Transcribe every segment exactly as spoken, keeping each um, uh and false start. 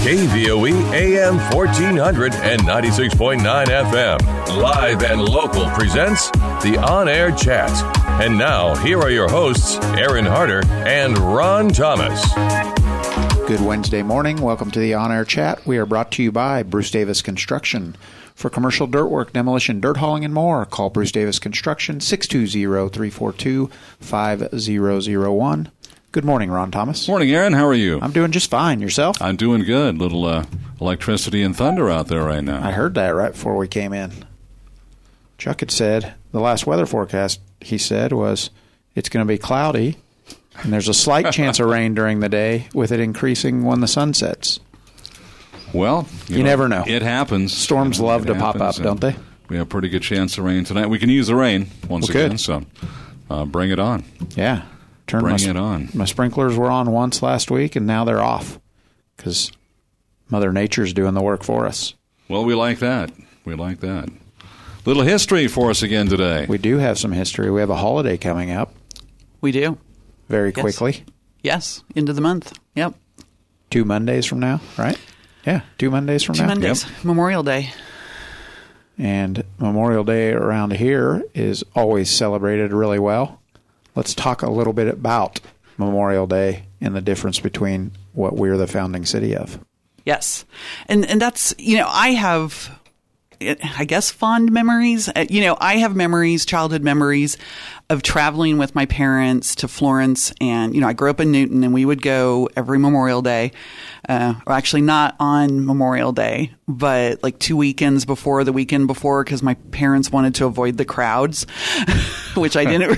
K V O E A M fourteen hundred and ninety-six point nine F M. Live and local presents the On Air Chat. And now, here are your hosts, Aaron Harder and Ron Thomas. Good Wednesday morning. Welcome to the On Air Chat. We are brought to you by Bruce Davis Construction. For commercial dirt work, demolition, dirt hauling, and more, call Bruce Davis Construction, six two zero, three four two, five zero zero one. Good morning, Ron Thomas. Morning, Aaron. How are you? I'm doing just fine. Yourself? I'm doing good. Little uh, electricity and thunder out there right now. I heard that right before we came in. Chuck had said, the last weather forecast, he said, was it's going to be cloudy, and there's a slight chance of rain during the day, with it increasing when the sun sets. Well, you, you know, never know. It happens. Storms you know, love to happens, pop up, don't they? We have a pretty good chance of rain tonight. We can use the rain once well, again, good. so uh, bring it on. Yeah. Turn Bring my, it on. My sprinklers were on once last week, and now they're off because Mother Nature's doing the work for us. Well, we like that. We like that. Little history for us again today. We do have some history. We have a holiday coming up. We do. Very yes. quickly. Yes, into the month. Yep. Two Mondays from now, right? Yeah, two Mondays from two now. Two Mondays. Yep. Memorial Day. And Memorial Day around here is always celebrated really well. Let's talk a little bit about Memorial Day and the difference between what we're the founding city of. Yes. And and that's, you know, I have, I guess, fond memories. You know, I have memories, childhood memories of traveling with my parents to Florence. And, you know, I grew up in Newton, and we would go every Memorial Day. Uh, or actually not on Memorial Day, but like two weekends before the weekend before, because my parents wanted to avoid the crowds, which I didn't.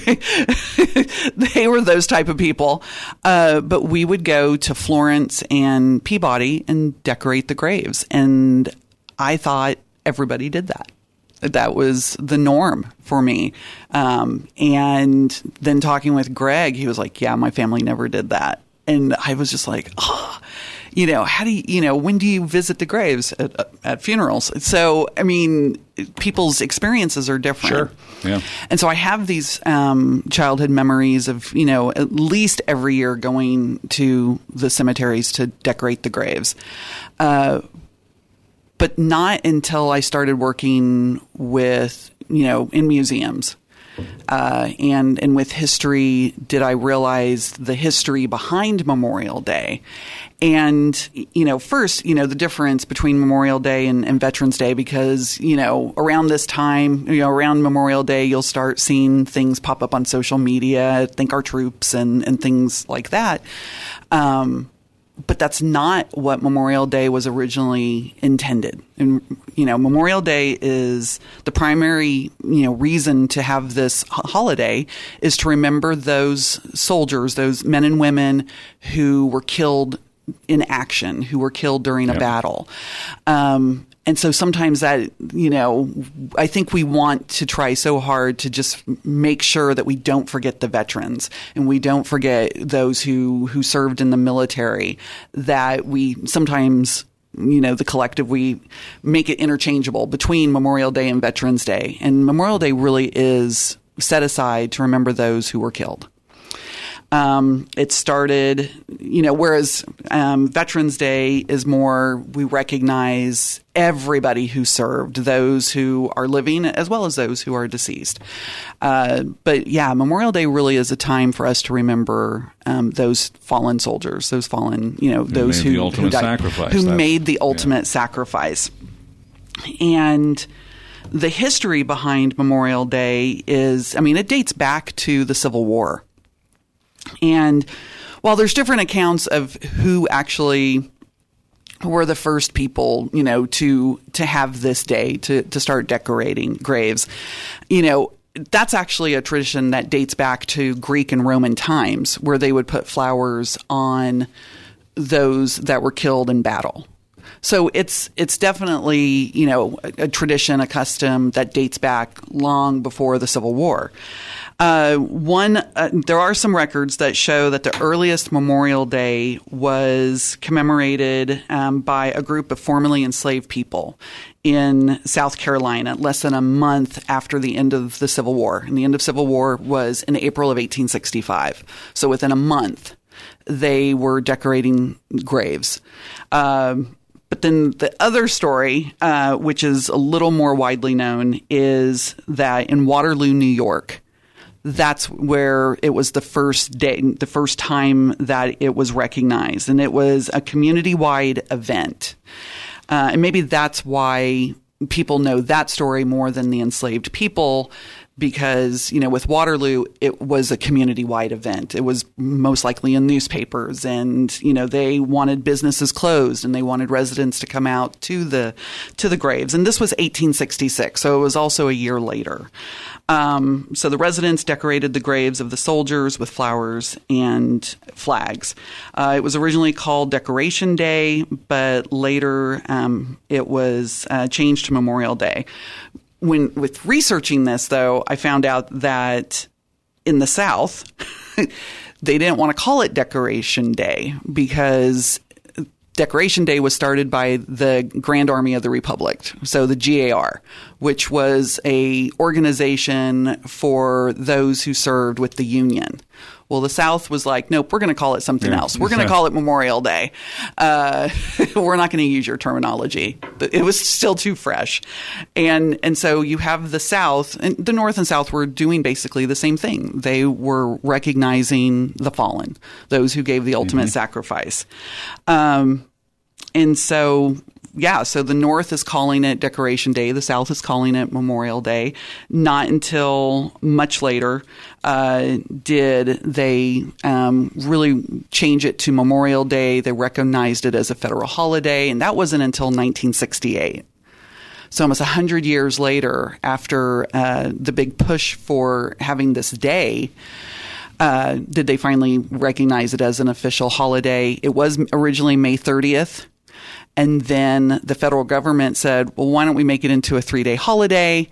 They were those type of people. Uh, but we would go to Florence and Peabody and decorate the graves. And I thought everybody did that. That was the norm for me. Um, and then talking with Greg, he was like, yeah, my family never did that. And I was just like, oh, you know, how do you, you know, when do you visit the graves at, at funerals? So, I mean, people's experiences are different. Sure. Yeah. And so I have these um, childhood memories of, you know, at least every year going to the cemeteries to decorate the graves. Uh, but not until I started working with, you know, in museums. Uh, and and with history, did I realize the history behind Memorial Day? And, you know, first, you know, the difference between Memorial Day and, and Veterans Day, because, you know, around this time, you know, around Memorial Day, you'll start seeing things pop up on social media, Thank Our Troops and, and things like that. Um But that's not what Memorial Day was originally intended. And, you know, Memorial Day is the primary, you know, reason to have this holiday is to remember those soldiers, those men and women who were killed in action, who were killed during yep. a battle. Um, And so sometimes that, you know, I think we want to try so hard to just make sure that we don't forget the veterans and we don't forget those who, who served in the military, that we sometimes, you know, the collective, we make it interchangeable between Memorial Day and Veterans Day. And Memorial Day really is set aside to remember those who were killed. Um, it started, you know, whereas um, Veterans Day is more, we recognize everybody who served, those who are living as well as those who are deceased. Uh, but yeah, Memorial Day really is a time for us to remember um, those fallen soldiers, those fallen, you know, who those made who, the ultimate who, died, sacrifice. who That's, made the ultimate yeah. sacrifice. And the history behind Memorial Day is, I mean, it dates back to the Civil War. And while there's different accounts of who actually were the first people, you know, to to have this day, to, to start decorating graves, you know, that's actually a tradition that dates back to Greek and Roman times, where they would put flowers on those that were killed in battle. So it's it's definitely, you know, a, a tradition, a custom that dates back long before the Civil War. Uh, one, uh, there are some records that show that the earliest Memorial Day was commemorated um, by a group of formerly enslaved people in South Carolina, less than a month after the end of the Civil War. And the end of Civil War was in April of eighteen sixty-five. So within a month, they were decorating graves. Um, but then the other story, uh, which is a little more widely known, is that in Waterloo, New York, that's where it was the first day, the first time that it was recognized. And it was a community-wide event. Uh, and maybe that's why people know that story more than the enslaved people, because, you know, with Waterloo, it was a community-wide event. It was most likely in newspapers, and, you know, they wanted businesses closed and they wanted residents to come out to the to the graves. And this was eighteen sixty-six, so it was also a year later. Um, so the residents decorated the graves of the soldiers with flowers and flags. Uh, it was originally called Decoration Day, but later um, it was uh, changed to Memorial Day. When with researching this, though, I found out that in the South, they didn't want to call it Decoration Day because Decoration Day was started by the Grand Army of the Republic, so the G A R, which was a organization for those who served with the Union. Well, the South was like, nope, we're going to call it something yeah. else. We're going to call it Memorial Day. Uh, we're not going to use your terminology. It was still too fresh. And and so you have the South, and the North and South were doing basically the same thing. They were recognizing the fallen, those who gave the ultimate mm-hmm. sacrifice. Um, and so... Yeah, so the North is calling it Decoration Day. The South is calling it Memorial Day. Not until much later uh, did they um, really change it to Memorial Day. They recognized it as a federal holiday, and that wasn't until nineteen sixty-eight. So almost one hundred years later, after uh, the big push for having this day, uh, did they finally recognize it as an official holiday. It was originally May thirtieth. And then the federal government said, well, why don't we make it into a three-day holiday?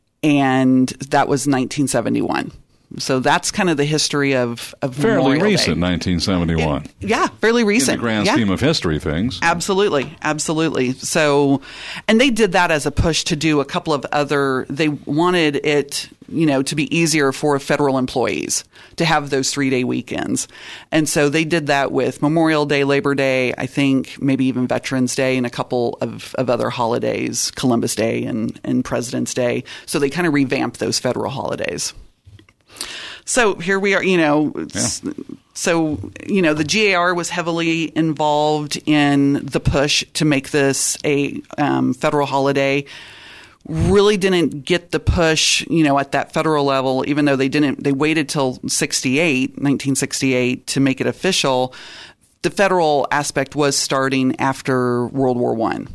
And that was nineteen seventy-one. So that's kind of the history of, of fairly Memorial recent, Day. nineteen seventy-one. It, yeah, fairly recent. In the grand yeah. scheme of history things. Absolutely, absolutely. So, and they did that as a push to do a couple of other, they wanted it, you know, to be easier for federal employees to have those three-day weekends. And so they did that with Memorial Day, Labor Day, I think maybe even Veterans Day, and a couple of, of other holidays, Columbus Day and, and President's Day. So they kind of revamped those federal holidays. So here we are, you know, yeah. so, you know, the G A R was heavily involved in the push to make this a um, federal holiday. Really didn't get the push, you know, at that federal level, even though they didn't, they waited till sixty-eight, nineteen sixty-eight to make it official. The federal aspect was starting after World War One.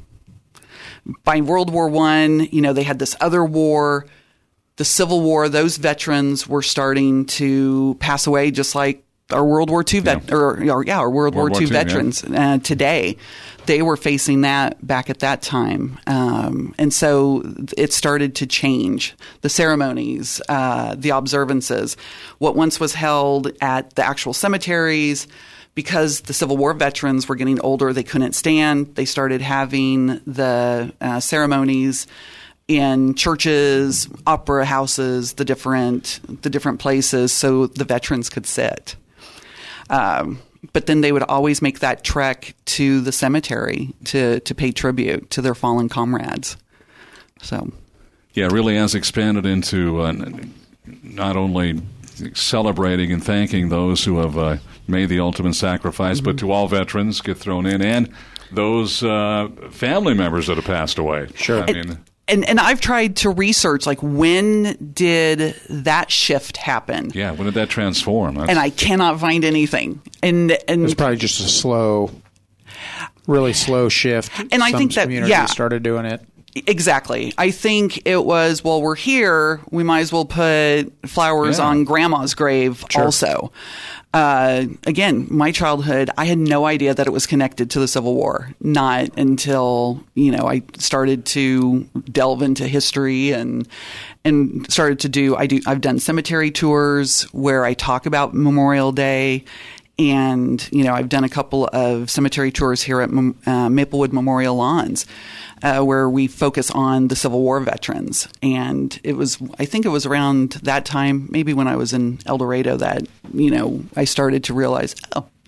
By World War One, you know, they had this other war. The Civil War, those veterans were starting to pass away, just like our World War Two vet, yeah. Or, or yeah, our World, World War Two veterans yeah. uh, today. They were facing that back at that time, um, and so it started to change the ceremonies, uh, the observances. What once was held at the actual cemeteries, because the Civil War veterans were getting older, they couldn't stand. They started having the uh, ceremonies in churches, opera houses, the different the different places, so the veterans could sit. Um, but then they would always make that trek to the cemetery to to pay tribute to their fallen comrades. So, yeah, it really has expanded into uh, not only celebrating and thanking those who have uh, made the ultimate sacrifice, mm-hmm. but to all veterans get thrown in, and those uh, family members that have passed away. Sure. I mean. And and I've tried to research, like, when did that shift happen? Yeah, when did that transform? That's... And I cannot find anything. And and it's probably just a slow, really slow shift. And I Some think that communities yeah, started doing it. Exactly. I think it was, well, we're here, we might as well put flowers yeah. on Grandma's grave sure. also. Uh, again, my childhood, I had no idea that it was connected to the Civil War. Not until, you know, I started to delve into history and and started to do, I do, I've done cemetery tours where I talk about Memorial Day. And, you know, I've done a couple of cemetery tours here at uh, Maplewood Memorial Lawns, uh, where we focus on the Civil War veterans. And it was, I think it was around that time, maybe when I was in El Dorado, that, you know, I started to realize, oh,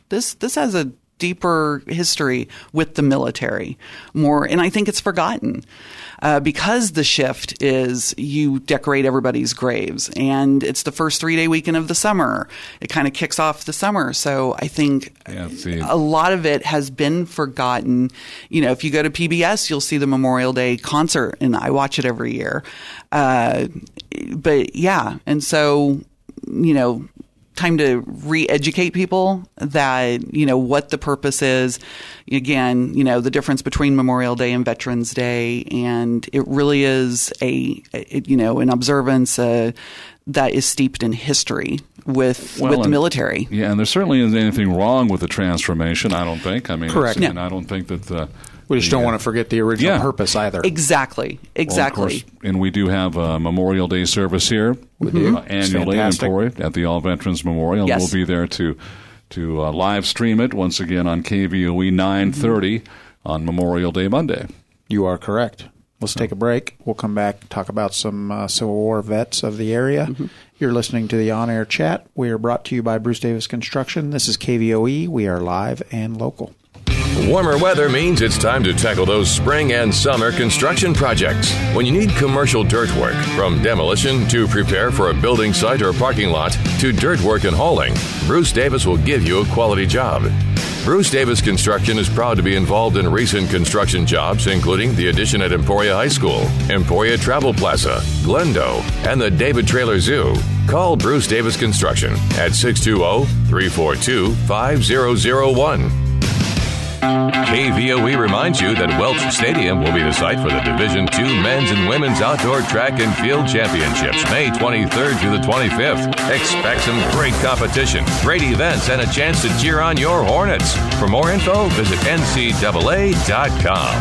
this this has a deeper history with the military more, and I think it's forgotten uh, because the shift is you decorate everybody's graves, and it's the first three day weekend of the summer. It kind of kicks off the summer, so I think yeah, see. a lot of it has been forgotten. You know, if you go to P B S, you'll see the Memorial Day concert, and I watch it every year. Uh, but yeah, and so you know. Time to re-educate people that, you know, what the purpose is. Again, you know, the difference between Memorial Day and Veterans Day. And it really is a, a you know, an observance uh, that is steeped in history with well, with the and, military. Yeah, and there certainly isn't anything wrong with the transformation, I don't think. I mean, Correct. It's, and Yeah. I don't think that the... We just the, don't uh, want to forget the original yeah. purpose either. Exactly. Exactly. Well, of course, and we do have a Memorial Day service here We do. uh, annually in Fantastic. Emporia at the All Veterans Memorial. Yes. We'll be there to to uh, live stream it once again on K V O E nine thirty on Memorial Day Monday. You are correct. Let's take a break. We'll come back and talk about some uh, Civil War vets of the area. Mm-hmm. You're listening to the On-Air Chat. We are brought to you by Bruce Davis Construction. This is K V O E. We are live and local. Warmer weather means it's time to tackle those spring and summer construction projects. When you need commercial dirt work, from demolition to prepare for a building site or parking lot to dirt work and hauling, Bruce Davis will give you a quality job. Bruce Davis Construction is proud to be involved in recent construction jobs, including the addition at Emporia High School, Emporia Travel Plaza, Glendo, and the David Traylor Zoo. Call Bruce Davis Construction at six two zero, three four two, five zero zero one. K V O E reminds you that Welch Stadium will be the site for the Division two Men's and Women's Outdoor Track and Field Championships, May twenty-third through the twenty-fifth. Expect some great competition, great events, and a chance to cheer on your Hornets. For more info, visit N C double A dot com.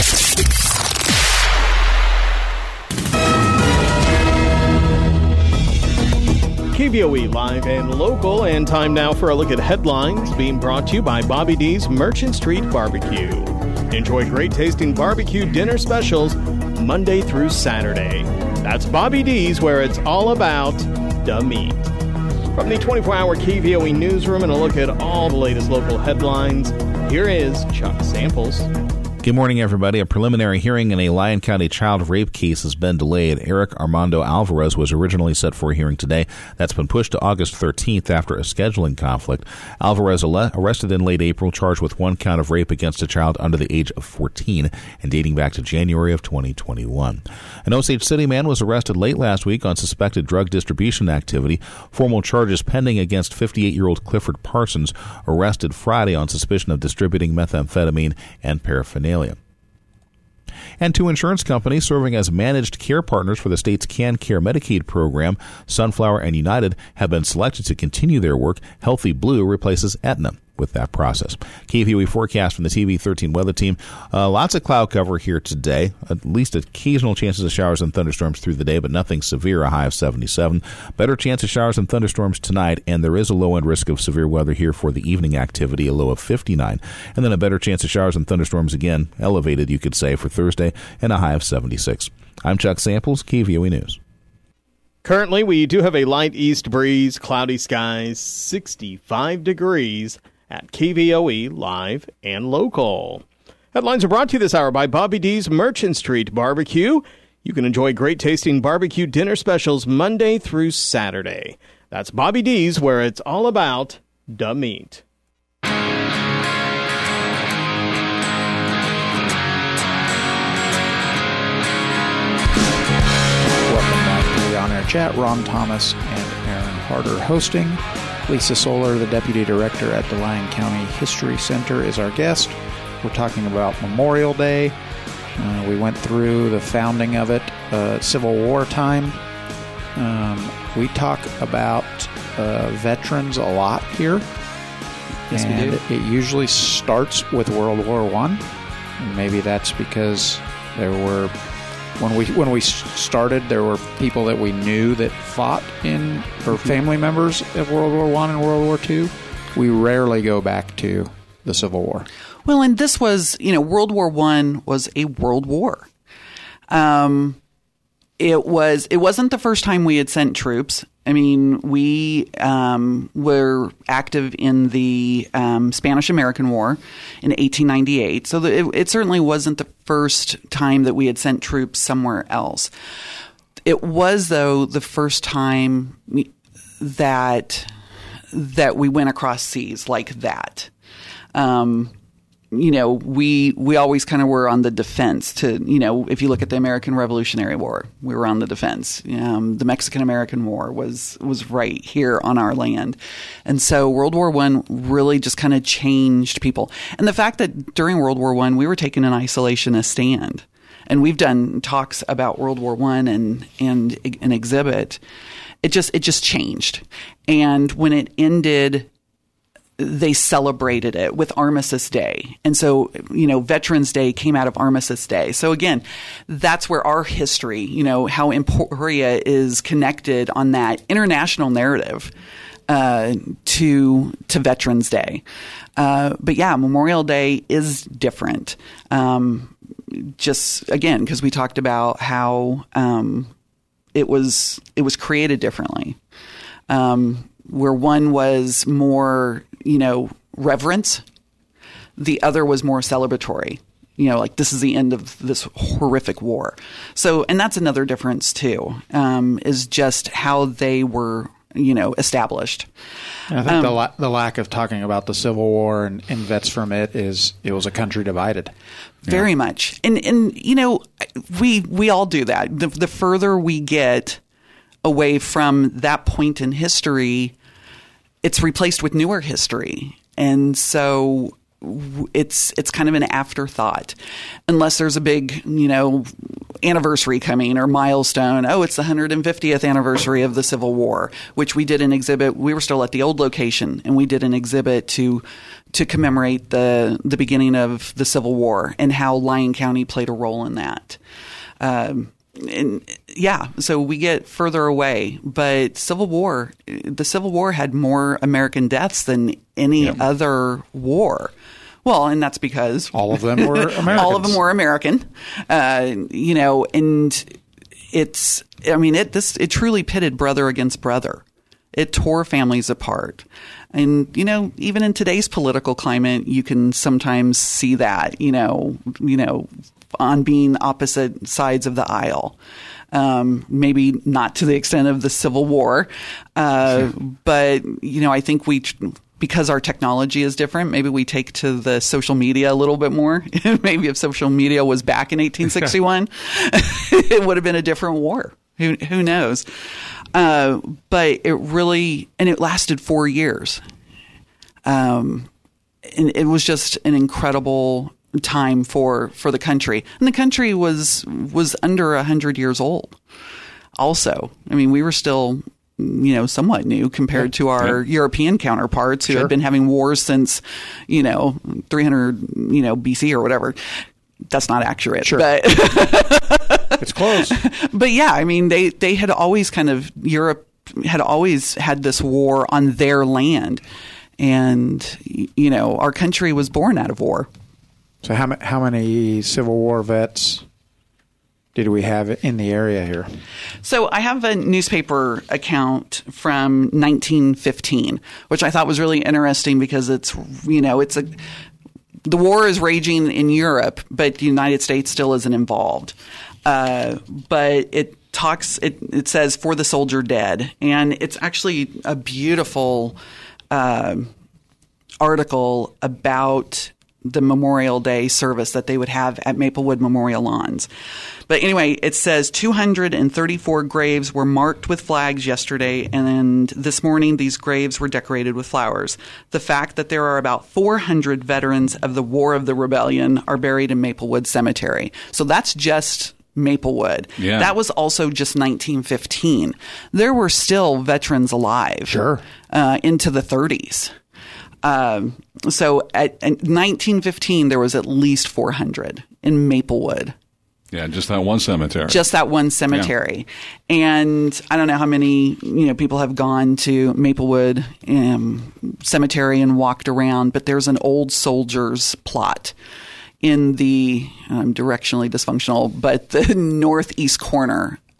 K V O E live and local, and time now for a look at headlines being brought to you by Bobby D's Merchant Street Barbecue. Enjoy great tasting barbecue dinner specials Monday through Saturday. That's Bobby D's, where it's all about the meat. From the twenty-four hour K V O E newsroom and a look at all the latest local headlines, here is Chuck Samples. Good morning, everybody. A preliminary hearing in a Lyon County child rape case has been delayed. Eric Armando Alvarez was originally set for a hearing today. That's been pushed to August thirteenth after a scheduling conflict. Alvarez arrested in late April, charged with one count of rape against a child under the age of fourteen and dating back to January of twenty twenty-one. An Osage City man was arrested late last week on suspected drug distribution activity. Formal charges pending against fifty-eight-year-old Clifford Parsons, arrested Friday on suspicion of distributing methamphetamine and paraphernalia. And two insurance companies serving as managed care partners for the state's CanCare Medicaid program, Sunflower and United, have been selected to continue their work. Healthy Blue replaces Aetna with that process. K V O E forecast from the T V thirteen weather team. Uh, lots of cloud cover here today. At least occasional chances of showers and thunderstorms through the day, but nothing severe, a high of seventy-seven. Better chance of showers and thunderstorms tonight, and there is a low-end risk of severe weather here for the evening activity, a low of fifty-nine. And then a better chance of showers and thunderstorms again, elevated, you could say, for Thursday, and a high of seventy-six. I'm Chuck Samples, K V O E News. Currently, we do have a light east breeze, cloudy skies, sixty-five degrees at K V O E Live and Local. Headlines are brought to you this hour by Bobby D's Merchant Street Barbecue. You can enjoy great tasting barbecue dinner specials Monday through Saturday. That's Bobby D's, where it's all about the meat. Welcome back to the On-Air Chat. Ron Thomas and Aaron Harder hosting. Lisa Solar, the Deputy Director at the Lyon County History Center, is our guest. We're talking about Memorial Day. Uh, we went through the founding of it, uh, Civil War time. Um, we talk about uh, veterans a lot here. Yes, and we do. It usually starts with World War One. And maybe that's because there were... When we when we started, there were people that we knew that fought in, or family members of World War One and World War Two. We rarely go back to the Civil War. Well, and this was, you know, World War One was a world war. Um, it was it wasn't the first time we had sent troops. I mean, we um, were active in the um, Spanish-American War in eighteen ninety-eight, so the, it, it certainly wasn't the first time that we had sent troops somewhere else. It was, though, the first time that that we went across seas like that. Um, you know, we we always kind of were on the defense to, you know, if you look at the American Revolutionary War, we were on the defense. Um, the Mexican-American War was was right here on our land. And so World War One really just kind of changed people. And the fact that during World War One, we were taking an isolationist stand. And we've done talks about World War One and, and an exhibit. It just it just changed. And when it ended, they celebrated it with Armistice Day. And so, you know, Veterans Day came out of Armistice Day. So again, that's where our history, you know, how Emporia is connected on that international narrative uh, to to Veterans Day. Uh, but yeah, Memorial Day is different. Um, just again, because we talked about how um, it was it was created differently. Um, where one was more, you know, reverence, the other was more celebratory. You know, like this is the end of this horrific war. So, and that's another difference too, um, is just how they were, you know, established. And I think um, the la- the lack of talking about the Civil War and, and vets from it is it was a country divided. Very yeah. much, and and you know, we we all do that. The, the further we get away from that point in history, it's replaced with newer history. And so it's it's kind of an afterthought, unless there's a big, you know, anniversary coming or milestone. Oh, it's the one hundred fiftieth anniversary of the Civil War, which we did an exhibit. We were still at the old location, and we did an exhibit to to commemorate the the beginning of the Civil War and how Lyon County played a role in that. Um, And yeah, so we get further away, but Civil War, the Civil War had more American deaths than any yep. other war. Well, and that's because all of them were Americans. All of them were American, uh, you know, and it's, I mean, it, this, it truly pitted brother against brother. It tore families apart. And, you know, even in today's political climate, you can sometimes see that, you know, you know, on being opposite sides of the aisle. Um, maybe not to the extent of the Civil War. Uh, sure. But, you know, I think we, because our technology is different, maybe we take to the social media a little bit more. Maybe if social media was back in eighteen sixty-one, it would have been a different war. Who, who knows? Uh, but it really, and it lasted four years. Um, and it was just an incredible time for, for the country. And the country was, was under a hundred years old also. I mean, we were still, you know, somewhat new compared yeah. to our yeah. European counterparts who sure. had been having wars since, you know, three hundred, you know, B C or whatever. That's not accurate, sure. but it's close. But yeah, I mean, they, they had always kind of, Europe had always had this war on their land. And, you know, our country was born out of war. So how, how many Civil War vets did we have in the area here? So I have a newspaper account from nineteen fifteen, which I thought was really interesting because it's, you know, it's a, the war is raging in Europe, but the United States still isn't involved. Uh, but it talks, it, it says for the soldier dead. And it's actually a beautiful uh, article about the Memorial Day service that they would have at Maplewood Memorial Lawns. But anyway, it says two hundred thirty-four graves were marked with flags yesterday, and this morning these graves were decorated with flowers. The fact that there are about four hundred veterans of the War of the Rebellion are buried in Maplewood Cemetery. So that's just Maplewood. Yeah. That was also just nineteen fifteen. There were still veterans alive sure. uh, into the thirties. Um, so at, at nineteen fifteen, there was at least four hundred in Maplewood. Yeah, just that one cemetery. Just that one cemetery. Yeah. And I don't know how many, you know, people have gone to Maplewood um, Cemetery and walked around, but there's an old soldier's plot in the, I'm directionally dysfunctional, but the northeast corner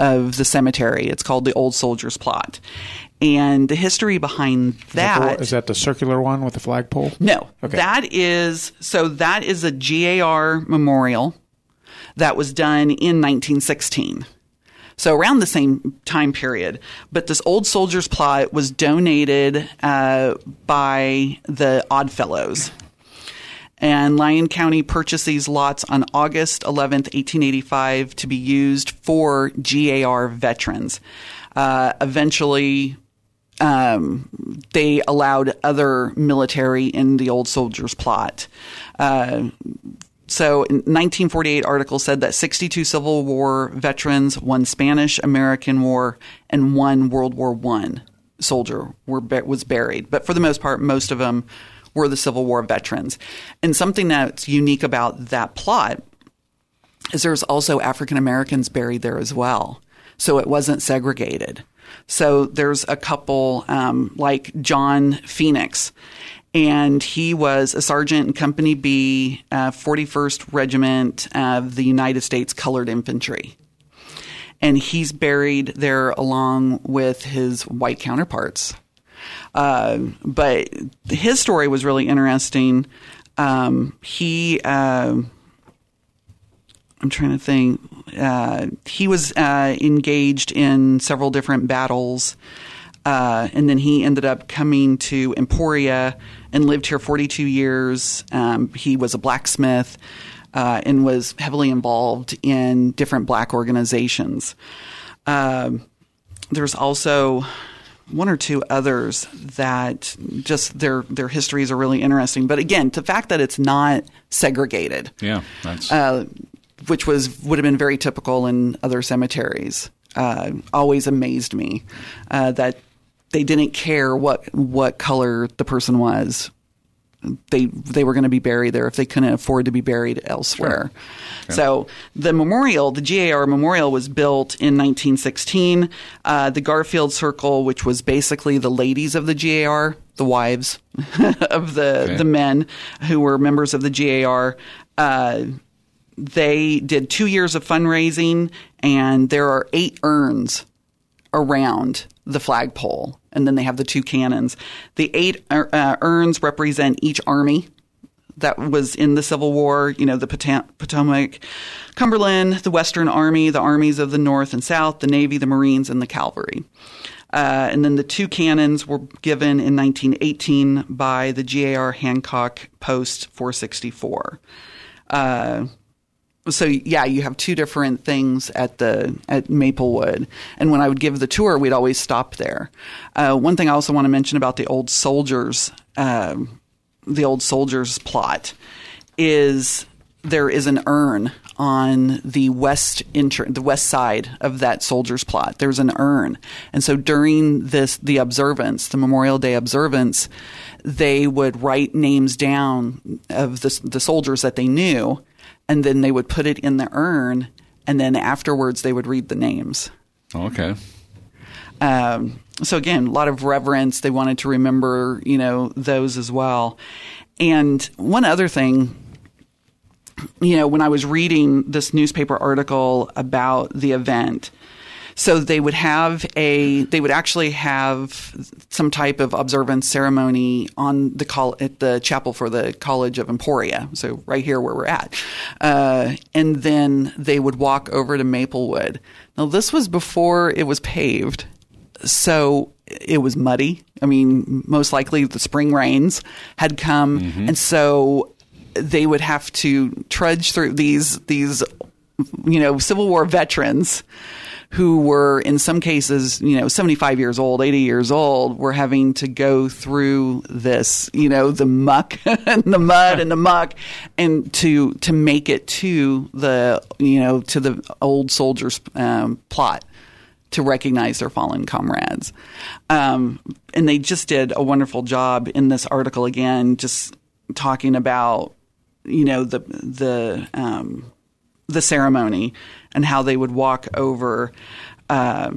of the cemetery. It's called the Old Soldiers Plot. And the history behind that... Is that, the, is that the circular one with the flagpole? No. Okay. That is... So that is a G A R memorial that was done in nineteen sixteen. So around the same time period. But this Old Soldiers Plot was donated uh, by the Oddfellows. And Lyon County purchased these lots on August eleventh, eighteen eighty-five to be used for G A R veterans. Uh, eventually, um, they allowed other military in the Old Soldiers Plot. Uh, so in nineteen forty-eight article said that sixty-two Civil War veterans, one Spanish-American War, and one World War One soldier were was buried. But for the most part, most of them were the Civil War veterans. And something that's unique about that plot is there's also African Americans buried there as well. So it wasn't segregated. So there's a couple um, like John Phoenix, and he was a sergeant in Company B, uh, forty-first Regiment of the United States Colored Infantry. And he's buried there along with his white counterparts. Uh, but his story was really interesting. Um, he, uh, I'm trying to think, uh, he was uh, engaged in several different battles. Uh, and then he ended up coming to Emporia and lived here forty-two years. Um, he was a blacksmith uh, and was heavily involved in different black organizations. Uh, there's also one or two others that just their their histories are really interesting. But again, the fact that it's not segregated, yeah, that's uh, which was would have been very typical in other cemeteries, uh, always amazed me uh, that they didn't care what what color the person was. They they were going to be buried there if they couldn't afford to be buried elsewhere. Sure. Yeah. So the memorial, the G A R memorial, was built in nineteen sixteen. Uh, the Garfield Circle, which was basically the ladies of the G A R, the wives of the okay. the men who were members of the G A R, uh, they did two years of fundraising, and there are eight urns around the flagpole, and then they have the two cannons. The eight uh, urns represent each army that was in the Civil War, you know, the Potomac, Cumberland, the Western Army, the armies of the North and South, the Navy, the Marines, and the Cavalry. Uh, and then the two cannons were given in nineteen eighteen by the G A R Hancock Post four sixty-four. Uh, So yeah, you have two different things at the at Maplewood, and when I would give the tour, we'd always stop there. Uh, one thing I also want to mention about the old soldiers, uh, the old soldiers plot, is there is an urn on the west inter- the west side of that soldiers plot. There's an urn, and so during this the observance, the Memorial Day observance, they would write names down of the the soldiers that they knew. And then they would put it in the urn, and then afterwards they would read the names. Okay. Um, so again, a lot of reverence. They wanted to remember, you know, those as well. And one other thing, you know, when I was reading this newspaper article about the event, so they would have a, they would actually have some type of observance ceremony on the col- at the chapel for the College of Emporia. So right here where we're at. Uh, and then they would walk over to Maplewood. Now this was before it was paved. So it was muddy. I mean, most likely the spring rains had come. Mm-hmm. And so they would have to trudge through these, these, you know, Civil War veterans who were in some cases, you know, seventy-five years old, eighty years old, were having to go through this, you know, the muck and the mud and the muck, and to to make it to the, you know, to the old soldiers' um, plot to recognize their fallen comrades. Um, and they just did a wonderful job in this article, again, just talking about, you know, the the um, the ceremony and how they would walk over. Uh,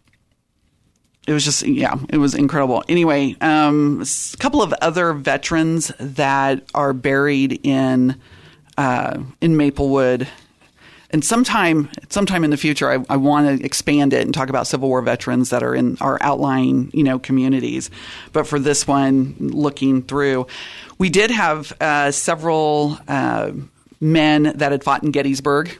it was just, yeah, it was incredible. Anyway, um, a couple of other veterans that are buried in uh, in Maplewood. And sometime sometime in the future, I, I want to expand it and talk about Civil War veterans that are in our outlying, you know, communities. But for this one, looking through, we did have uh, several uh, men that had fought in Gettysburg.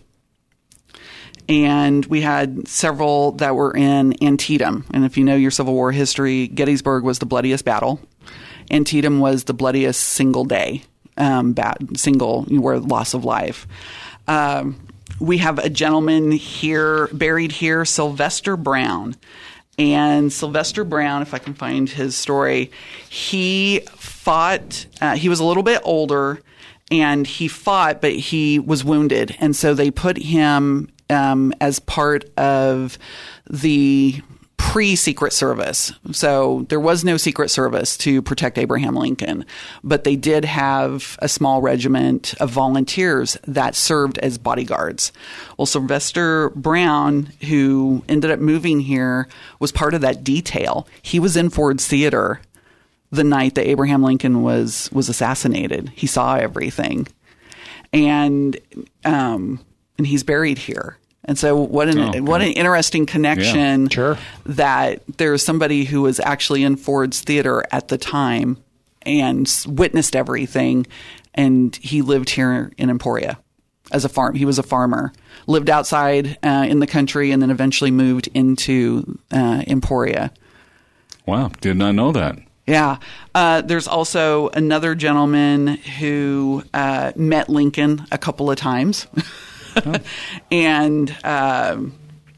And we had several that were in Antietam. And if you know your Civil War history, Gettysburg was the bloodiest battle. Antietam was the bloodiest single day, um, bat, single where loss of life. Um, we have a gentleman here, buried here, Sylvester Brown. And Sylvester Brown, if I can find his story, he fought, uh, he was a little bit older, and he fought, but he was wounded. And so they put him um, as part of the pre-Secret Service. So there was no Secret Service to protect Abraham Lincoln, but they did have a small regiment of volunteers that served as bodyguards. Well, Sylvester Brown, who ended up moving here, was part of that detail. He was in Ford's Theater the night that Abraham Lincoln was was assassinated. He saw everything, and um, and he's buried here. And so, what an oh, what an interesting connection yeah, sure. that there's somebody who was actually in Ford's Theater at the time and witnessed everything, and he lived here in Emporia as a farm. He was a farmer, lived outside uh, in the country, and then eventually moved into uh, Emporia. Wow, did not know that. Yeah. Uh, there's also another gentleman who uh, met Lincoln a couple of times. Oh. And um,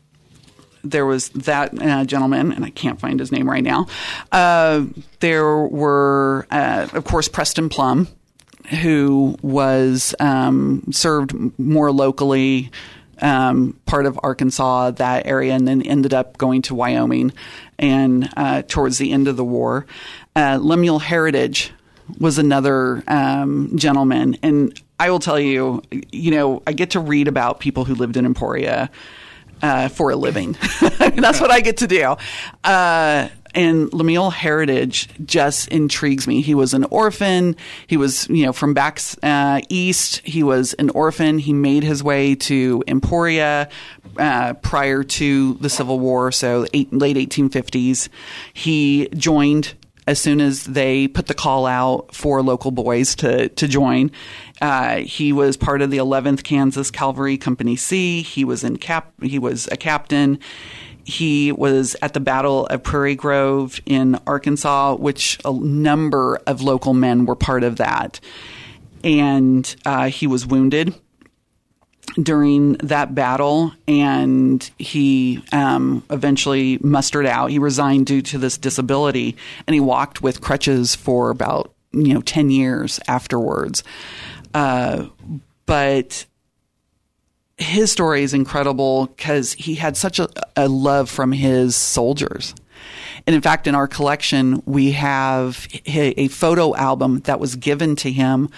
there was that uh, gentleman, and I can't find his name right now. Uh, there were, uh, of course, Preston Plum, who was um, served more locally, um, part of Arkansas, that area, and then ended up going to Wyoming and uh, towards the end of the war. Uh, Lemuel Heritage was another um, gentleman, and I will tell you, you know, I get to read about people who lived in Emporia uh, for a living. That's what I get to do. Uh, and Lemuel Heritage just intrigues me. He was an orphan. He was, you know, from back uh, east. He was an orphan. He made his way to Emporia uh, prior to the Civil War, so eight, late eighteen fifties. He joined as soon as they put the call out for local boys to, to join. Uh, he was part of the eleventh Kansas Cavalry Company C. He was in cap. He was a captain. He was at the Battle of Prairie Grove in Arkansas, which a number of local men were part of that. And uh, he was wounded during that battle, and he um, eventually mustered out. He resigned due to this disability, and he walked with crutches for about, you know, ten years afterwards. Uh, but his story is incredible because he had such a, a love from his soldiers. And in fact, in our collection, we have a, a photo album that was given to him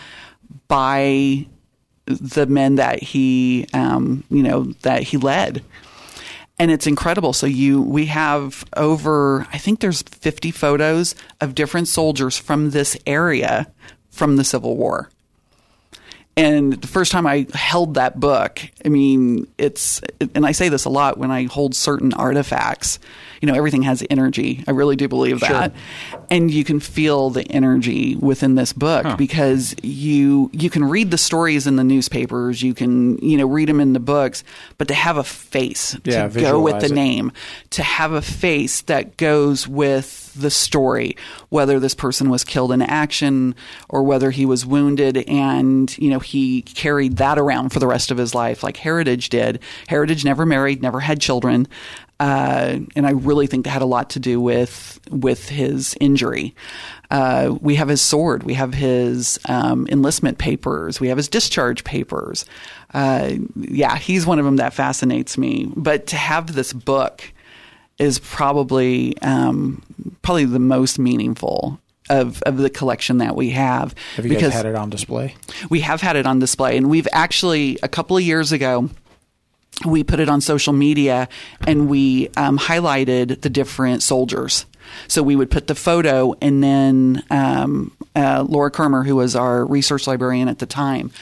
by the men that he, um, you know, that he led. And it's incredible. So you, we have over, I think there's fifty photos of different soldiers from this area from the Civil War. And the first time I held that book, I mean, it's, and I say this a lot when I hold certain artifacts, you know, everything has energy. I really do believe that. Sure. And you can feel the energy within this book huh. because you, you can read the stories in the newspapers, you can, you know, read them in the books, but to have a face yeah, to go with the it. name, to have a face that goes with the story, whether this person was killed in action or whether he was wounded, and, you know, he carried that around for the rest of his life like Heritage did. Heritage never married, never had children. Uh, and I really think that had a lot to do with with his injury. Uh, we have his sword. We have his um, enlistment papers. We have his discharge papers. Uh, yeah, he's one of them that fascinates me. But to have this book is probably um, probably the most meaningful of, of the collection that we have. Have you guys had it on display? We have had it on display, and we've actually, a couple of years ago, we put it on social media, and we um, highlighted the different soldiers. So we would put the photo, and then um, uh, Laura Kermer, who was our research librarian at the time,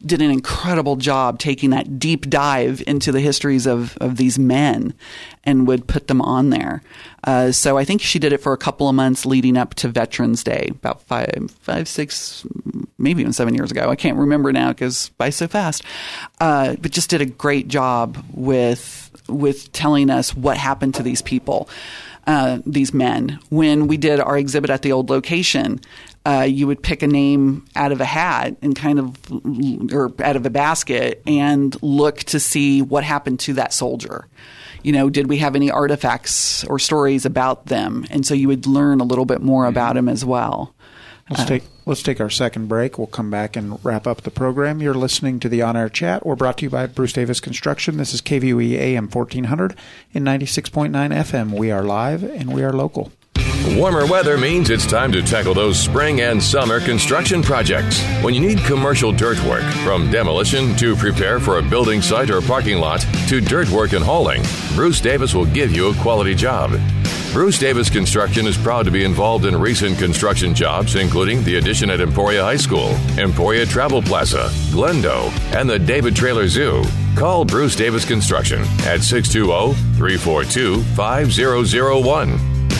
did an incredible job taking that deep dive into the histories of, of these men and would put them on there. Uh, so I think she did it for a couple of months leading up to Veterans Day, about five, five, six, maybe even seven years ago. I can't remember now because by so fast. Uh, but just did a great job with with telling us what happened to these people, uh, these men. When we did our exhibit at the old location, Uh, you would pick a name out of a hat and kind of, or out of a basket, and look to see what happened to that soldier. You know, did we have any artifacts or stories about them? And so you would learn a little bit more about him as well. Let's Uh, take let's take our second break. We'll come back and wrap up the program. You're listening to the On Air Chat. We're brought to you by Bruce Davis Construction. This is K V O E A M fourteen hundred and ninety-six point nine F M. We are live and we are local. Warmer weather means it's time to tackle those spring and summer construction projects. When you need commercial dirt work, from demolition to prepare for a building site or parking lot to dirt work and hauling, Bruce Davis will give you a quality job. Bruce Davis Construction is proud to be involved in recent construction jobs, including the addition at Emporia High School, Emporia Travel Plaza, Glendo, and the David Traylor Zoo. Call Bruce Davis Construction at six two zero, three four two, five zero zero one.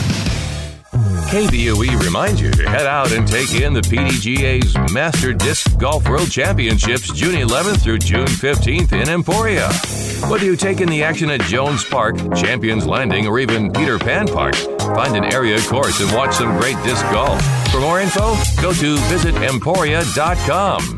K V O E reminds you to head out and take in the P D G A's Master Disc Golf World Championships June eleventh through June fifteenth in Emporia. Whether you take in the action at Jones Park, Champions Landing, or even Peter Pan Park, find an area course and watch some great disc golf. For more info, go to visit emporia dot com.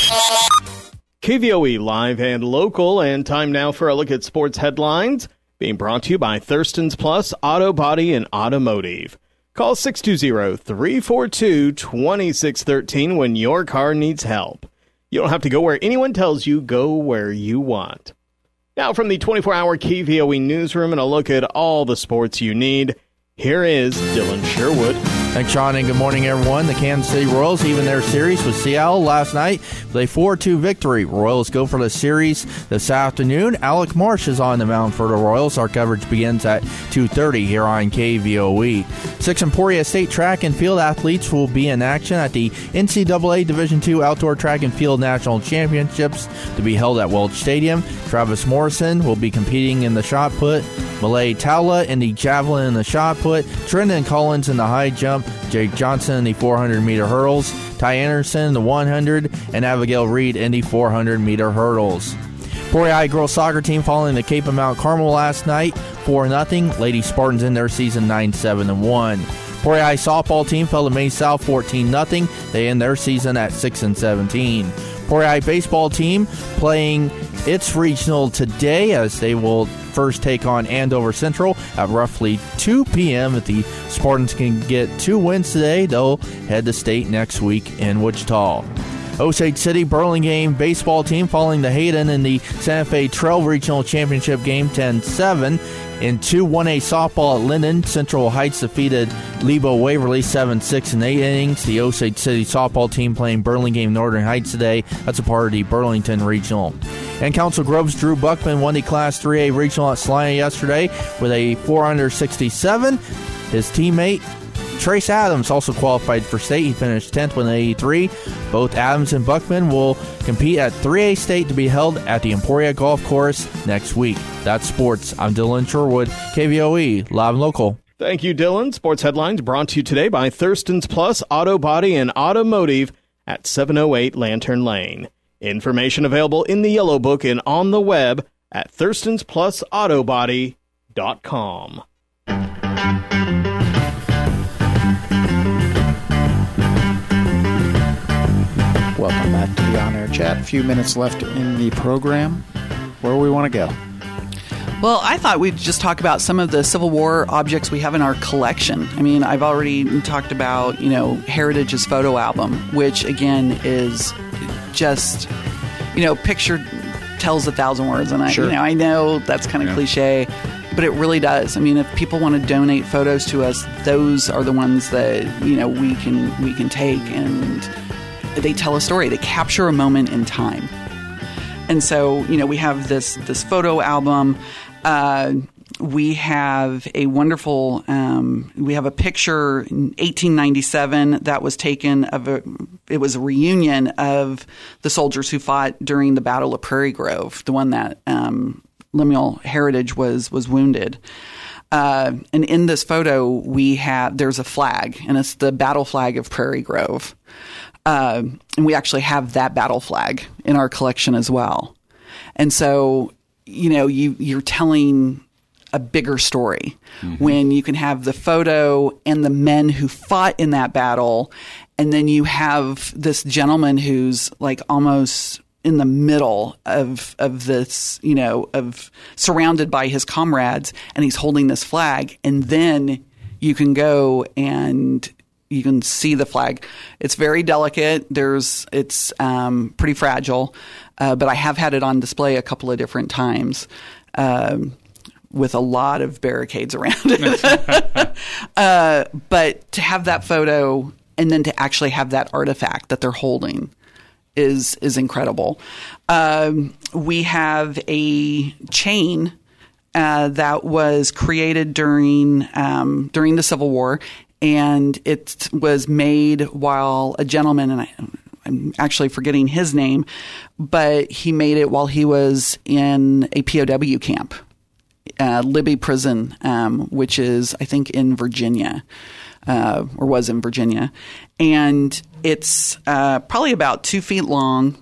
K V O E live and local, and time now for a look at sports headlines, being brought to you by Thurston's Plus Auto Body and Automotive. Call six two zero, three four two, two six one three when your car needs help. You don't have to go where anyone tells you, go where you want. Now from the twenty-four hour K V O E newsroom and a look at all the sports you need, here is Dylan Sherwood. Thanks, Sean, and good morning, everyone. The Kansas City Royals even their series with Seattle last night with a four two victory. Royals go for the series this afternoon. Alec Marsh is on the mound for the Royals. Our coverage begins at two thirty here on K V O E. Six Emporia State track and field athletes will be in action at the N C double A Division two Outdoor Track and Field National Championships to be held at Welch Stadium. Travis Morrison will be competing in the shot put, Malay Towla in the javelin and the shot put, Trenton Collins in the high jump, Jake Johnson in the four hundred meter hurdles, Ty Anderson in the one hundred, and Abigail Reed in the four hundred meter hurdles. Emporia High girls soccer team following the Cape of Mount Carmel last night, four nothing. Lady Spartans in their season nine seven and one. Emporia High softball team fell to May South fourteen nothing. They end their season at six and seventeen. Emporia High baseball team playing its regional today as they will first take on Andover Central at roughly two p.m. If the Spartans can get two wins today, they'll head to state next week in Wichita. Osage City Burlingame baseball team following the Hayden in the Santa Fe Trail Regional Championship game ten seven. In two one A softball at Linden, Central Heights defeated Lebo Waverly seven six in eight innings. The Osage City softball team playing Burlingame Northern Heights today. That's a part of the Burlington Regional. And Council Grove's Drew Buckman won the Class three A Regional at Salina yesterday with a four under sixty-seven. His teammate Trace Adams also qualified for state. He finished tenth with an eighty-three. Both Adams and Buckman will compete at three A state to be held at the Emporia Golf Course next week. That's sports. I'm Dylan Sherwood, K V O E, live and local. Thank you, Dylan. Sports headlines brought to you today by Thurston's Plus Auto Body and Automotive at seven oh eight Lantern Lane. Information available in the Yellow Book and on the web at thurston's plus auto body dot com. Welcome back to the On Air Chat. A few minutes left in the program. Where do we want to go? Well, I thought we'd just talk about some of the Civil War objects we have in our collection. I mean, I've already talked about, you know, Heritage's photo album, which, again, is just, you know, picture tells a thousand words. And I, Sure. you know, I know that's kind of Yeah. cliche, but it really does. I mean, if people want to donate photos to us, those are the ones that, you know, we can we can take, and they tell a story. They capture a moment in time. And so, you know, we have this this photo album. Uh, we have a wonderful, um, we have a picture in eighteen ninety-seven that was taken of a, it was a reunion of the soldiers who fought during the Battle of Prairie Grove, the one that um, Lemuel Heritage was was wounded. Uh, and in this photo, we have, there's a flag, and it's the battle flag of Prairie Grove. Uh, and we actually have that battle flag in our collection as well. And so, you know, you, you're telling a bigger story mm-hmm. when you can have the photo and the men who fought in that battle, and then you have this gentleman who's like almost in the middle of of this, you know, of surrounded by his comrades, and he's holding this flag, and then you can go and you can see the flag. It's very delicate. There's it's um, pretty fragile, uh, but I have had it on display a couple of different times. Um, with a lot of barricades around it. uh, but to have that photo and then to actually have that artifact that they're holding is is incredible. Um, we have a chain uh, that was created during um, during the Civil War, and it was made while a gentleman, and I, I'm actually forgetting his name, but he made it while he was in a P O W camp, uh, Libby Prison, um, which is, I think, in Virginia. Uh, or was in Virginia. And it's uh, probably about two feet long,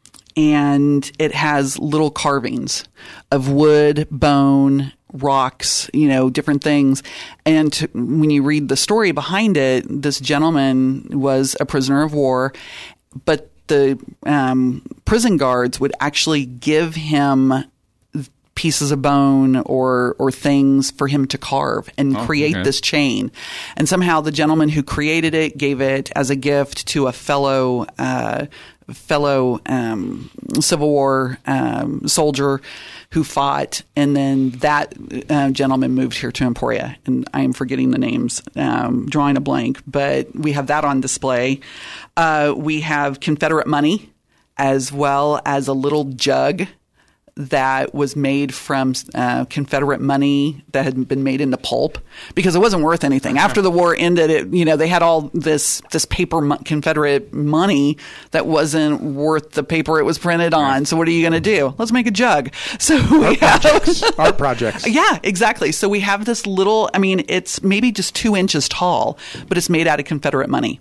and it has little carvings of wood, bone, rocks, you know, different things. And to, when you read the story behind it, this gentleman was a prisoner of war, but the um, prison guards would actually give him pieces of bone or or things for him to carve and oh, create okay. this chain. And somehow the gentleman who created it gave it as a gift to a fellow uh, fellow um, Civil War um, soldier who fought, and then that uh, gentleman moved here to Emporia, and I am forgetting the names, um, drawing a blank, but we have that on display. Uh, we have Confederate money, as well as a little jug that was made from uh, Confederate money that had been made into pulp, because it wasn't worth anything. After the war ended, it, you know, they had all this this paper mo- Confederate money that wasn't worth the paper it was printed on. So what are you going to do? Let's make a jug. So we art have projects. art projects. Yeah, exactly. So we have this little, I mean, it's maybe just two inches tall, but it's made out of Confederate money.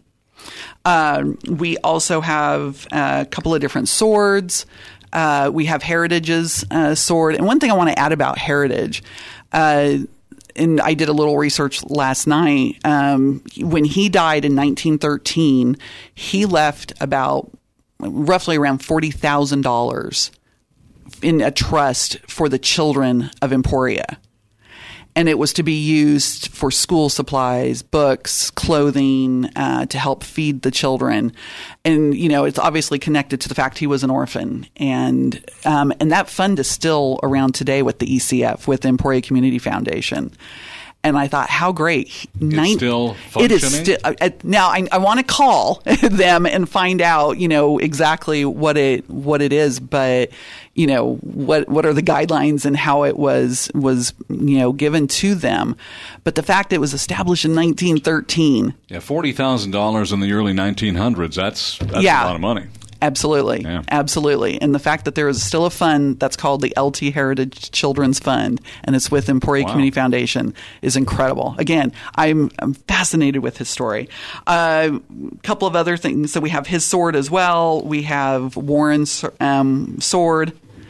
Uh, we also have a couple of different swords. Uh, we have Heritage's uh, sword. And one thing I want to add about Heritage, uh, and I did a little research last night. Um, when he died in nineteen thirteen, he left about roughly around forty thousand dollars in a trust for the children of Emporia. And it was to be used for school supplies, books, clothing, uh, to help feed the children. And, you know, it's obviously connected to the fact he was an orphan. And um, and that fund is still around today with the E C F, with the Emporia Community Foundation. And I thought, how great. It's Nin- still functioning? It is still. Uh, now, I, I want to call them and find out, you know, exactly what it what it is. But, you know, what what are the guidelines and how it was, was you know, given to them. But the fact it was established in nineteen thirteen. Yeah, forty thousand dollars in the early nineteen hundreds, that's, that's yeah. a lot of money. Absolutely. Yeah. Absolutely. And the fact that there is still a fund that's called the L T Heritage Children's Fund, and it's with Emporia wow. Community Foundation, is incredible. Again, I'm, I'm fascinated with his story. A uh, couple of other things. So we have his sword as well. We have Warren's um, sword.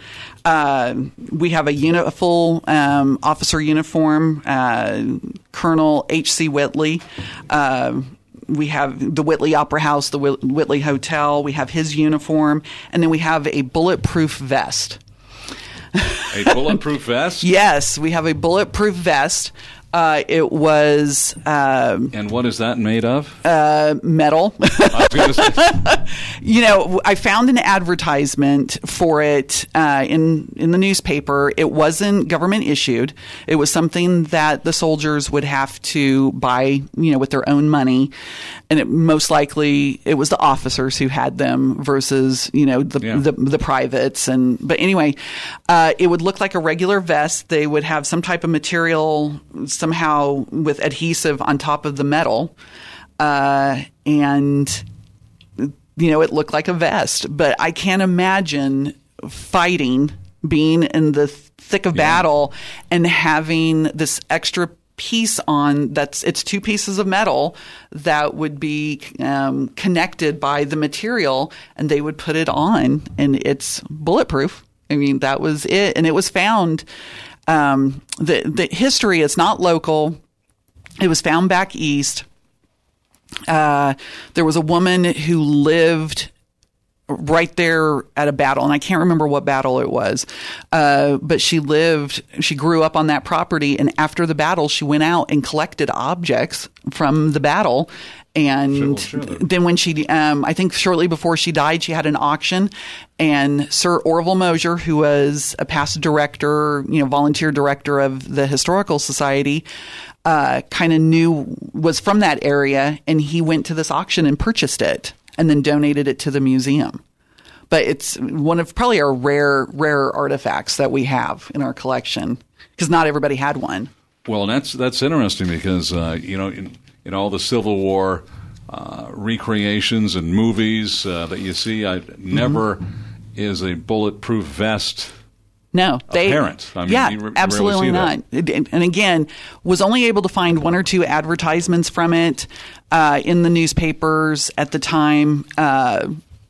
Uh, we have a, uni- a full um, officer uniform, uh, Colonel H C Whitley. Uh, We have the Whitley Opera House, the Whitley Hotel. We have his uniform. And then we have a bulletproof vest. A bulletproof vest? Yes, we have a bulletproof vest. Uh, it was um, And what is that made of? uh, metal. I was going to say. You know, I found an advertisement for it uh, in in the newspaper. It wasn't government issued. It was something that the soldiers would have to buy, you know, with their own money, and it most likely it was the officers who had them versus, you know, the Yeah. the, the privates. And but anyway, uh, it would look like a regular vest. They would have some type of material somehow with adhesive on top of the metal, uh, and you know, it looked like a vest. But I can't imagine fighting, being in the thick of Yeah. battle, and having this extra piece on that's it's two pieces of metal that would be um, connected by the material, and they would put it on, and it's bulletproof. I mean, that was it, and it was found. Um, the the history is not local. It was found back east. Uh, there was a woman who lived right there at a battle, and I can't remember what battle it was, uh, but she lived, she grew up on that property, and after the battle, she went out and collected objects from the battle. And Sure, sure. then when she, um, I think shortly before she died, she had an auction, and Sir Orville Mosier, who was a past director, you know, volunteer director of the Historical Society, uh, kind of knew, was from that area, and he went to this auction and purchased it and then donated it to the museum. But it's one of probably our rare, rare artifacts that we have in our collection, because not everybody had one. Well, and that's that's interesting because uh, you know in, in all the Civil War uh, recreations and movies uh, that you see, I never mm-hmm. is a bulletproof vest. No, they apparent. I mean, yeah, you re- absolutely rarely see not. that. And again, was only able to find one or two advertisements from it uh, in the newspapers at the time. Uh,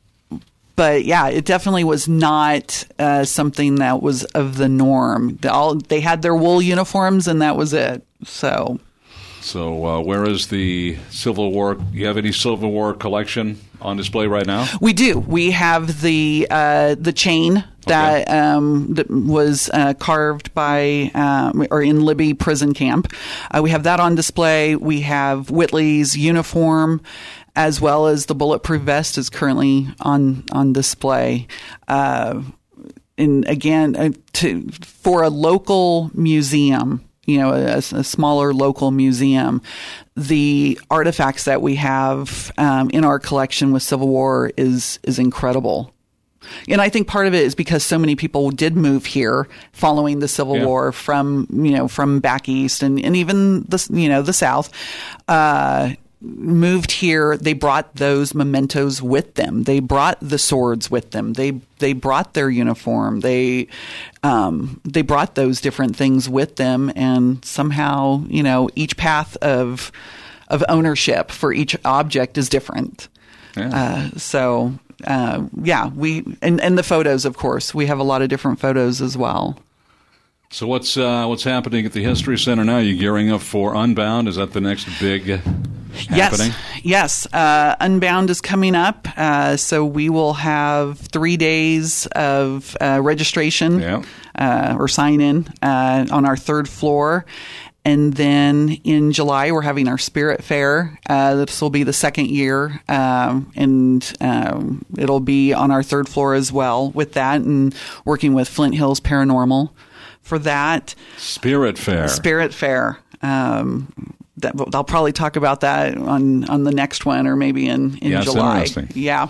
But yeah, it definitely was not uh, something that was of the norm. They, all, they had their wool uniforms, and that was it. So, so uh, where is the Civil War? You have any Civil War collection on display right now? we do. We have the uh, the chain that Okay. um, that was uh, carved by um, or in Libby prison camp. Uh, we have that on display. We have Whitley's uniform, as well as the bulletproof vest is currently on on display. Uh, and again, uh, to for a local museum, you know, a, a smaller local museum, the artifacts that we have um, in our collection with Civil War is is incredible. And I think part of it is because so many people did move here following the Civil Yeah. War from, you know, from back east and, and even the, you know, the South, uh, moved here. They brought those mementos with them. They brought the swords with them. They, they brought their uniform. They, um, they brought those different things with them. And somehow, you know, each path of, of ownership for each object is different. Yeah. Uh, so, uh, yeah, we and, and the photos, of course, we have a lot of different photos as well. So what's uh, what's happening at the History Center now? You gearing up for Unbound? Is that the next big happening? Yes, yes. Uh, Unbound is coming up, uh, so we will have three days of uh, registration Yeah. uh, or sign in uh, on our third floor. And then in July, we're having our Spirit Fair. Uh, this will be the second year, um, and um, it'll be on our third floor as well with that, and working with Flint Hills Paranormal for that. Spirit Fair. Spirit Fair. Um, that, I'll probably talk about that on, on the next one or maybe in, in Yeah, it's July. interesting. Yeah.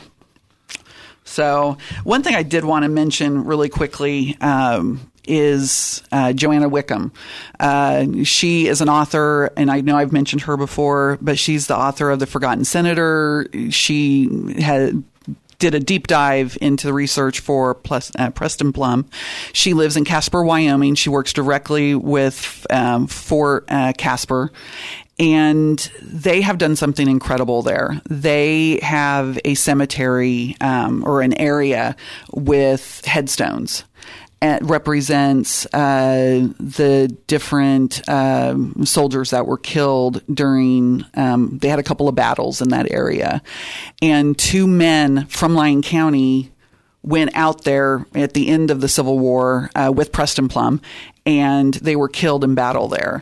So one thing I did want to mention really quickly um, is uh, Joanna Wickham. Uh, she is an author, and I know I've mentioned her before, but she's the author of The Forgotten Senator. She had did a deep dive into the research for Plus, uh, Preston Plum. She lives in Casper, Wyoming. She works directly with um, Fort uh, Casper. And they have done something incredible there. They have a cemetery um, or an area with headstones. It represents uh, the different um, soldiers that were killed during, um, they had a couple of battles in that area. And two men from Lyon County went out there at the end of the Civil War uh, with Preston Plum, and they were killed in battle there.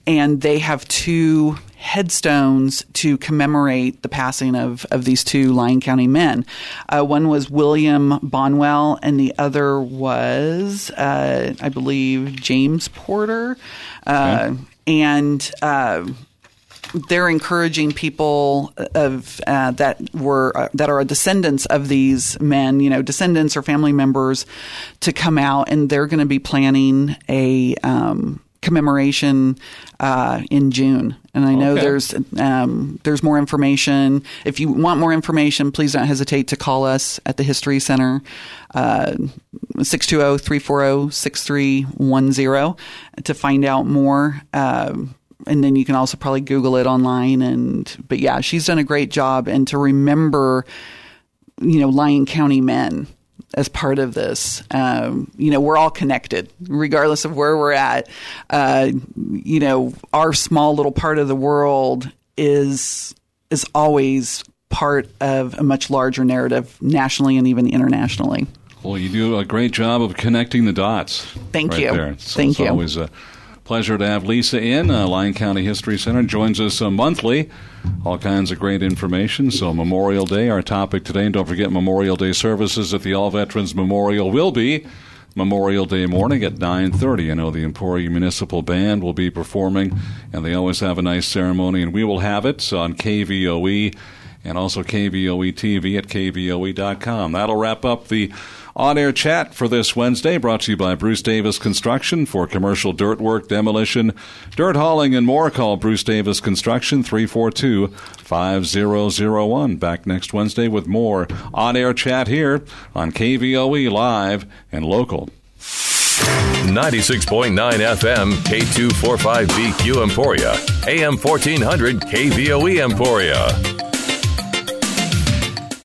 and they have two headstones to commemorate the passing of, of these two Lyon County men. Uh, one was William Bonwell, and the other was, uh, I believe, James Porter. Uh, okay. And uh, they're encouraging people of uh, that were uh, that are descendants of these men, you know, descendants or family members, to come out, and they're going to be planning a um, commemoration uh, in June. And I know okay. there's um, there's more information. If you want more information, please don't hesitate to call us at the History Center, uh, six two zero, three four zero, six three one zero, to find out more. Uh, and then you can also probably Google it online. And but yeah, she's done a great job. And to remember, you know, Lyon County men as part of this. Um, you know, we're all connected, regardless of where we're at. Uh, you know, our small little part of the world is is always part of a much larger narrative, nationally and even internationally. Well, you do a great job of connecting the dots. Thank right you. There. So Thank it's you. It's always a pleasure to have Lisa in. Uh, Lyon County History Center joins us uh, monthly. All kinds of great information. So Memorial Day, our topic today. And don't forget, Memorial Day services at the All Veterans Memorial will be Memorial Day morning at nine thirty. I know the Emporia Municipal Band will be performing, and they always have a nice ceremony, and we will have it on K V O E and also K V O E T V at K V O E dot com. That'll wrap up the on-air chat for this Wednesday, brought to you by Bruce Davis Construction for commercial dirt work, demolition, dirt hauling, and more. Call Bruce Davis Construction, three four two, five zero zero one. Back next Wednesday with more on-air chat here on K V O E Live and Local. ninety-six point nine F M, K two forty-five B Q Emporia, A M fourteen hundred K V O E Emporia.